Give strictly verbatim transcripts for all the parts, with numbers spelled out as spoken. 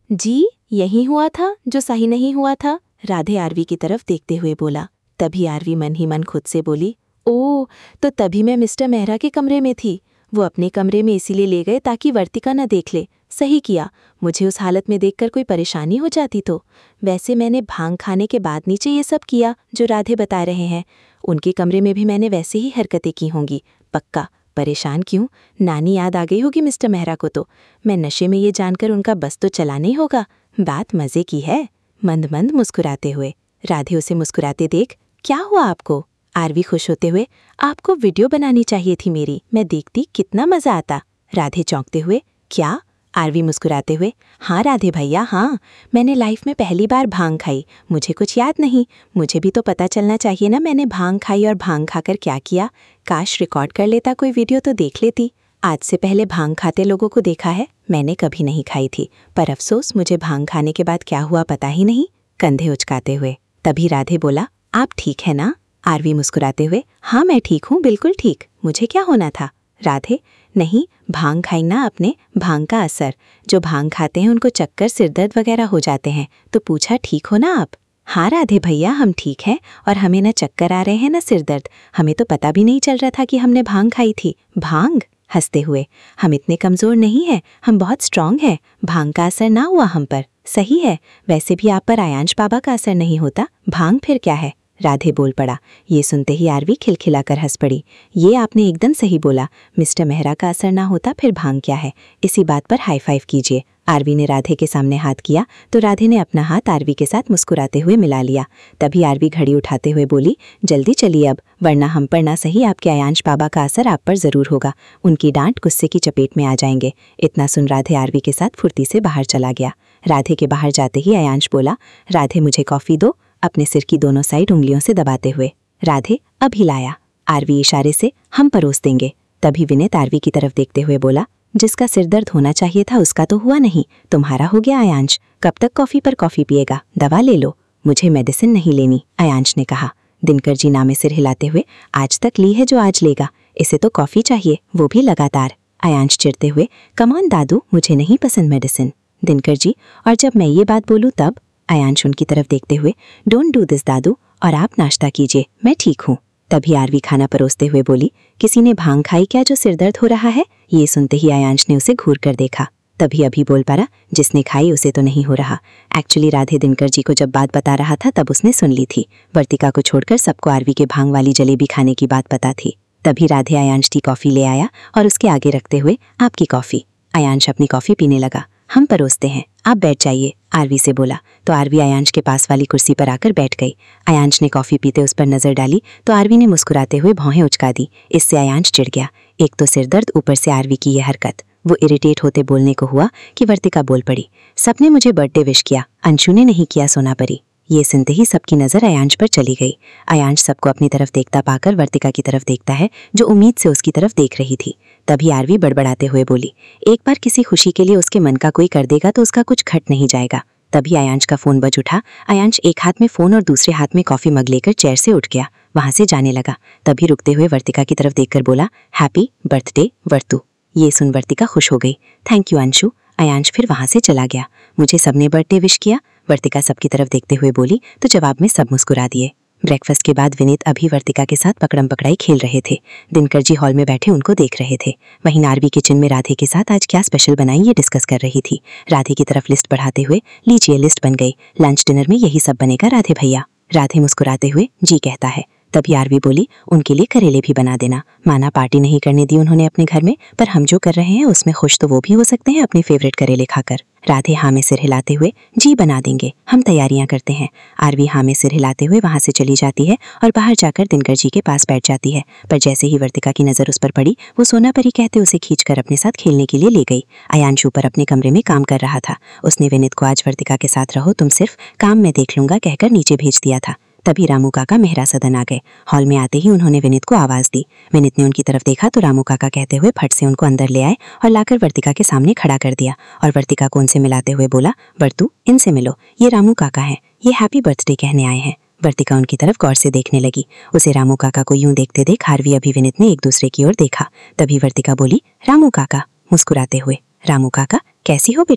जी, यही हुआ था जो सही नहीं हुआ था, राधे आरवी की तरफ देखते हुए बोला। तभी आरवी मन ही मन खुद से बोली, ओह, तो तभी मैं मिस्टर मेहरा के कमरे में थी। वो अपने कमरे में इसीलिए ले गए ताकि वर्तिका न देख ले। सही किया, मुझे उस हालत में देखकर कोई परेशानी हो जाती तो। वैसे मैंने भांग खाने के बाद नीचे ये सब किया जो राधे बता रहे हैं। उनके कमरे में भी मैंने वैसे ही हरकतें की होंगी, पक्का। परेशान क्यों? नानी याद आ गई होगी मिस्टर मेहरा को तो। मैं नशे में ये जानकर उनका बस तो चला नहीं होगा। बात मजे की है। मंद मंद मुस्कुराते हुए राधे उसे मुस्कुराते देख, क्या हुआ आपको? आरवी खुश होते हुए, आपको वीडियो बनानी चाहिए थी मेरी, मैं देखती कितना मजा आता। राधे चौंकते हुए, क्या? आरवी मुस्कुराते हुए, हाँ राधे भैया हाँ, मैंने लाइफ में पहली बार भांग खाई। मुझे कुछ याद नहीं, मुझे भी तो पता चलना चाहिए ना मैंने भांग खाई और भांग खाकर क्या किया। काश रिकॉर्ड कर लेता कोई वीडियो तो देख लेती। आज से पहले भांग खाते लोगों को देखा है, मैंने कभी नहीं खाई थी, पर अफसोस मुझे भांग खाने के बाद क्या हुआ पता ही नहीं। कंधे उचकाते हुए तभी राधे बोला, आप ठीक है ना? आरवी मुस्कुराते हुए, हाँ मैं ठीक हूँ, बिल्कुल ठीक। मुझे क्या होना था? राधे, नहीं, भांग खाई ना आपने, भांग का असर। जो भांग खाते हैं उनको चक्कर सिरदर्द वगैरह हो जाते हैं, तो पूछा ठीक हो ना आप? हाँ राधे भैया हम ठीक हैं, और हमें न चक्कर आ रहे हैं न सिरदर्द। हमें तो पता भी नहीं चल रहा था कि हमने भांग खाई थी। भांग? हंसते हुए, हम इतने कमज़ोर नहीं हैं, हम बहुत स्ट्रांग हैं। भांग का असर ना हुआ हम पर। सही है, वैसे भी आप पर आयांश बाबा का असर नहीं होता, भांग फिर क्या है? राधे बोल पड़ा। ये सुनते ही आरवी खिलखिलाकर हंस पड़ी। ये आपने एकदम सही बोला, मिस्टर मेहरा का असर ना होता फिर भांग क्या है। इसी बात पर हाई फाइव कीजिए। आरवी ने राधे के सामने हाथ किया तो राधे ने अपना हाथ आरवी के साथ मुस्कुराते हुए मिला लिया। तभी आरवी घड़ी उठाते हुए बोली, जल्दी चलिए अब, वरना हम पर ना सही आपके आयांश बाबा का असर आप पर जरूर होगा। उनकी डांट गुस्से की चपेट में आ जाएंगे। इतना सुन राधे आरवी के साथ फुर्ती से बाहर चला गया। राधे के बाहर जाते ही आयांश बोला, राधे मुझे कॉफी दो, अपने सिर की दोनों साइड उंगलियों से दबाते हुए। राधे अब हिलाया। आरवी इशारे से, हम परोस देंगे। तभी विनीत आरवी की तरफ देखते हुए बोला, जिसका सिर दर्द होना चाहिए था उसका तो हुआ नहीं, तुम्हारा हो गया आयांश। कब तक कॉफी पर कॉफी पिएगा? दवा ले लो। मुझे मेडिसिन नहीं लेनी, आयांश ने कहा। दिनकर जी नामे सिर हिलाते हुए, आज तक ली है जो आज लेगा, इसे तो कॉफी चाहिए, वो भी लगातार। आयांश चिढ़ते हुए, कमान दादू, मुझे नहीं पसंद मेडिसिन। दिनकर जी, और जब मैं ये बात बोलूँ तब? आयांश उनकी तरफ देखते हुए, डोंट डू दिस दादू, और आप नाश्ता कीजिए, मैं ठीक हूँ। तभी आरवी खाना परोसते हुए बोली, किसी ने भांग खाई क्या जो सिरदर्द हो रहा है? ये सुनते ही आयांश ने उसे घूर कर देखा। तभी अभी बोल पड़ा, जिसने खाई उसे तो नहीं हो रहा। एक्चुअली राधे दिनकर जी को जब बात बता रहा था तब उसने सुन ली थी। वर्तिका को छोड़कर सबको आरवी के भांग वाली जलेबी खाने की बात पता थी। तभी राधे आयांश की कॉफी ले आया और उसके आगे रखते हुए, आपकी कॉफी। आयांश अपनी कॉफी पीने लगा। हम परोसते हैं, आप बैठ जाइए, आरवी से बोला। तो आरवी आयांश के पास वाली कुर्सी पर आकर बैठ गई। आयांश ने कॉफी पीते उस पर नजर डाली तो आरवी ने मुस्कुराते हुए भौहें उचका दी। इससे आयांश चिढ़ गया। एक तो सिरदर्द, ऊपर से आरवी की यह हरकत। वो इरिटेट होते बोलने को हुआ कि वर्तिका बोल पड़ी, सबने मुझे बर्थडे विश किया, अंशु ने नहीं किया सोना परी। ये सुनते ही सबकी नजर आयांश पर चली गई। आयांश सबको अपनी तरफ देखता पाकर वर्तिका की तरफ देखता है जो उम्मीद से उसकी तरफ देख रही थी। तभी आरवी बड़बड़ाते हुए बोली, एक बार किसी खुशी के लिए उसके मन का कोई कर देगा तो उसका कुछ घट नहीं जाएगा। तभी आयांश का फोन बज उठा। आयांश एक हाथ में फोन और दूसरे हाथ में कॉफी मग लेकर चेयर से उठ गया, वहां से जाने लगा। तभी रुकते हुए वर्तिका की तरफ देखकर बोला, हैप्पी बर्थडे वर्तु। ये सुन वर्तिका खुश हो गई। Thank you Anshu. आयांश फिर वहां से चला गया। मुझे सबने बर्थडे विश किया, वर्तिका सबकी तरफ देखते हुए बोली, तो जवाब में सब मुस्कुरा दिए। ब्रेकफास्ट के बाद विनीत अभी वर्तिका के साथ पकड़म पकड़ाई खेल रहे थे। दिनकर जी हॉल में बैठे उनको देख रहे थे। वहीं आरवी किचन में राधे के साथ आज क्या स्पेशल बनाई ये डिस्कस कर रही थी। राधे की तरफ लिस्ट बढ़ाते हुए, लीजिए लिस्ट बन गई, लंच डिनर में यही सब बनेगा राधे भैया। राधे मुस्कुराते हुए जी कहता है। तभी आरवी बोली, उनके लिए करेले भी बना देना। माना पार्टी नहीं करने दी उन्होंने अपने घर में, पर हम जो कर रहे हैं उसमें खुश तो वो भी हो सकते हैं अपने फेवरेट करेले खाकर। राधे हाँ में सिर हिलाते हुए, जी बना देंगे, हम तैयारियां करते हैं। आरवी हाँ में सिर हिलाते हुए वहां से चली जाती है और बाहर जाकर दिनकर जी के पास बैठ जाती है। पर जैसे ही वर्तिका की नजर उस पर पड़ी, वो सोना परी कहते उसे खींचकर अपने साथ खेलने के लिए ले गई। आयांशु पर अपने कमरे में काम कर रहा था। उसने विनीत को आज वर्तिका के साथ रहो, तुम सिर्फ काम में देख लूंगा कहकर नीचे भेज दिया था। तभी रामू काका मेहरा सदन आ गए। हॉल में आते ही उन्होंने विनीत को आवाज दी। विनीत ने उनकी तरफ देखा तो रामू काका कहते हुए फट से उनको अंदर ले आए और लाकर वर्तिका के सामने खड़ा कर दिया और वर्तिका को उनसे मिलाते हुए बोला, वर्तु इनसे मिलो, ये रामू काका हैं, ये हैप्पी बर्थडे कहने आए हैं। वर्तिका उनकी तरफ गौर से देखने लगी। उसे रामू काका को यूं देखते देख आरवी अभी विनीत ने एक दूसरे की ओर देखा। तभी वर्तिका बोली, रामू काका, मुस्कुराते हुए। रामू काका, कैसी हो बिटिया?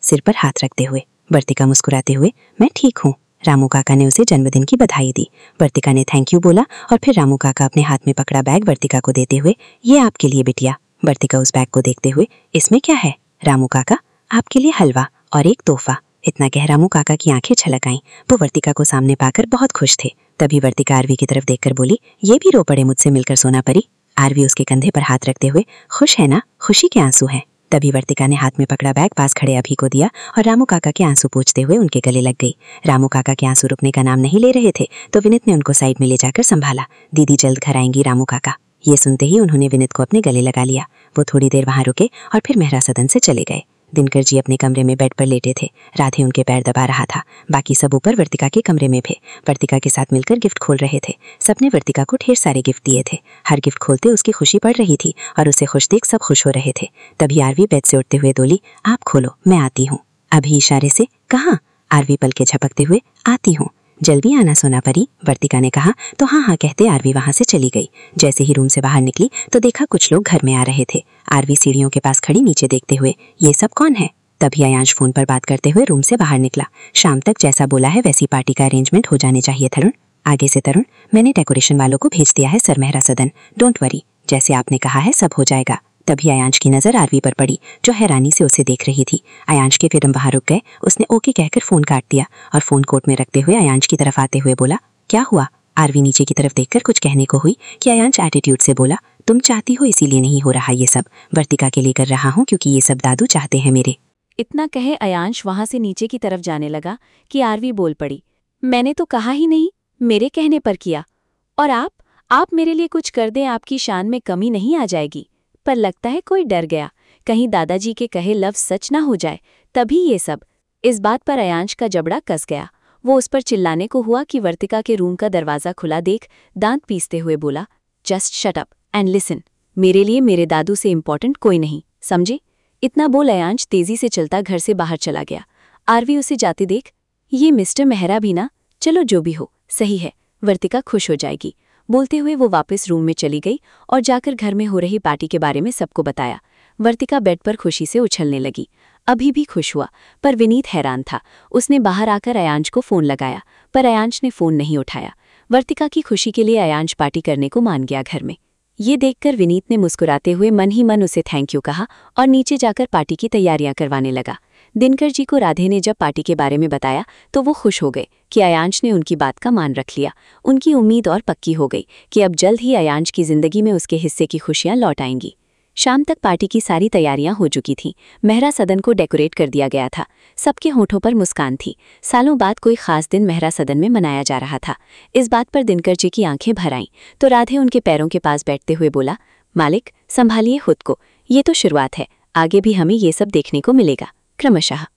सिर पर हाथ रखते हुए। वर्तिका मुस्कुराते हुए, मैं ठीक हूँ। रामू काका ने उसे जन्मदिन की बधाई दी। वर्तिका ने थैंक यू बोला और फिर रामू काका अपने हाथ में पकड़ा बैग वर्तिका को देते हुए, ये आपके लिए बिटिया। वर्तिका उस बैग को देखते हुए, इसमें क्या है? रामू काका, आपके लिए हलवा और एक तोहफा। इतना कह रामू काका की आंखें छलक आईं। वो वर्तिका को सामने पाकर बहुत खुश थे। तभी वर्तिका आरवी की तरफ देखकर बोली, ये भी रो पड़े मुझसे मिलकर सोना परी। आरवी उसके कंधे पर हाथ रखते हुए, खुश है ना? खुशी के आंसू हैं। तभी वर्तिका ने हाथ में पकड़ा बैग पास खड़े अभी को दिया और रामू काका के आंसू पोंछते हुए उनके गले लग गई। रामू काका के आंसू रुकने का नाम नहीं ले रहे थे तो विनीत ने उनको साइड में ले जाकर संभाला। दीदी जल्द घर आएंगी रामू काका। ये सुनते ही उन्होंने विनीत को अपने गले लगा लिया। वो थोड़ी देर वहां रुके और फिर मेहरा सदन से चले गए। दिनकर जी अपने कमरे में बेड पर लेटे थे। राधे उनके पैर दबा रहा था। बाकी सब ऊपर वर्तिका के कमरे में थे। वर्तिका के साथ मिलकर गिफ्ट खोल रहे थे। सबने वर्तिका को ढेर सारे गिफ्ट दिए थे। हर गिफ्ट खोलते उसकी खुशी बढ़ रही थी और उसे खुश देख सब खुश हो रहे थे। तभी आरवी बेड से उठते हुए बोली, आप खोलो, मैं आती हूँ। अभी इशारे से, कहाँ? आरवी पल के झपकते हुए, आती हूँ। जल्दी आना सोना परी, वर्तिका ने कहा तो हाँ हाँ कहते आरवी वहां से चली गई। जैसे ही रूम से बाहर निकली तो देखा कुछ लोग घर में आ रहे थे। आरवी सीढ़ियों के पास खड़ी नीचे देखते हुए, ये सब कौन है? तभी अयांश फोन पर बात करते हुए रूम से बाहर निकला। शाम तक जैसा बोला है वैसी पार्टी का अरेंजमेंट हो जाने चाहिए तरुण। आगे से तरुण, मैंने डेकोरेशन वालों को भेज दिया है सर मेहरा सदन, डोंट वरी, जैसे आपने कहा है सब हो जाएगा। तभी अयांश की नजर आरवी पर पड़ी जो हैरानी से उसे देख रही थी। अयांश के कदम वहां रुक गए। उसने ओके कहकर फोन काट दिया और फोन कोर्ट में रखते हुए अयांश की तरफ आते हुए बोला, क्या हुआ? आरवी नीचे की तरफ देखकर कुछ कहने को हुई कि अयांश एटीट्यूड से बोला, तुम चाहती हो इसीलिए नहीं हो रहा ये सब। वर्तिका के लिए कर रहा हूँ क्योंकि ये सब दादू चाहते हैं मेरे। इतना कहे अयांश वहां से नीचे की तरफ जाने लगा कि आरवी बोल पड़ी, मैंने तो कहा ही नहीं, मेरे कहने पर किया। और आप आप मेरे लिए कुछ कर दें, आपकी शान में कमी नहीं आ जाएगी। पर लगता है कोई डर गया, कहीं दादाजी के कहे लफ्ज सच ना हो जाए, तभी ये सब। इस बात पर अयांश का जबड़ा कस गया। वो उस पर चिल्लाने को हुआ कि वर्तिका के रूम का दरवाज़ा खुला देख दांत पीसते हुए बोला, just shut up and listen, मेरे लिए मेरे दादू से इम्पॉर्टेंट कोई नहीं, समझे? इतना बोल अयांश तेजी से चलता घर से बाहर चला गया। आरवी उसे जाते देख, ये मिस्टर मेहरा भी ना, चलो जो भी हो सही है, वर्तिका खुश हो जाएगी। बोलते हुए वो वापस रूम में चली गई और जाकर घर में हो रही पार्टी के बारे में सबको बताया। वर्तिका बेड पर खुशी से उछलने लगी। अभी भी खुश हुआ, पर विनीत हैरान था। उसने बाहर आकर अयांश को फोन लगाया, पर अयांश ने फोन नहीं उठाया। वर्तिका की खुशी के लिए अयांश पार्टी करने को मान गया घर में। ये देखकर विनीत ने मुस्कुराते हुए मन ही मन उसे थैंक यू कहा और नीचे जाकर पार्टी की तैयारियां करवाने लगा। दिनकर जी को राधे ने जब पार्टी के बारे में बताया तो वो खुश हो गए कि अयांश ने उनकी बात का मान रख लिया। उनकी उम्मीद और पक्की हो गई कि अब जल्द ही अयांश की जिंदगी में उसके हिस्से की खुशियां लौट आएंगी। शाम तक पार्टी की सारी तैयारियां हो चुकी थीं। मेहरा सदन को डेकोरेट कर दिया गया था। सबके होठों पर मुस्कान थी। सालों बाद कोई खास दिन मेहरा सदन में मनाया जा रहा था। इस बात पर दिनकर जी की आंखें भर आईं तो राधे उनके पैरों के पास बैठते हुए बोला, मालिक संभालिए खुद को, ये तो शुरुआत है, आगे भी हमें ये सब देखने को मिलेगा क्रमशः।